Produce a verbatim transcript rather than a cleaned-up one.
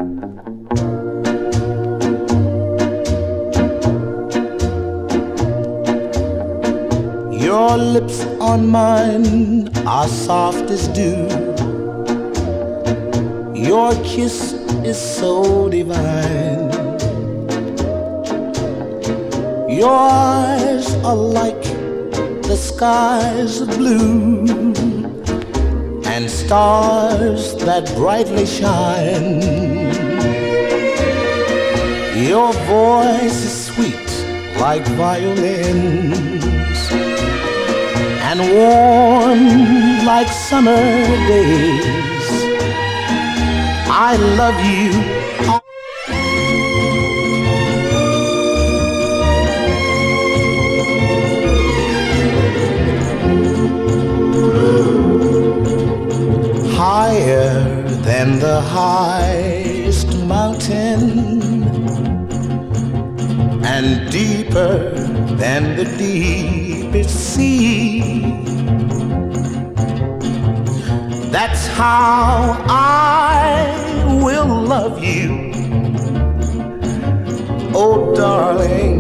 Your lips on mine are soft as dew. Your kiss is so divine. Your eyes are like the skies of blue and stars that brightly shine. Your voice is sweet like violins and warm like summer days. I love you. Higher than the highest mountain and deeper than the deepest sea. That's how I will love you, oh darling.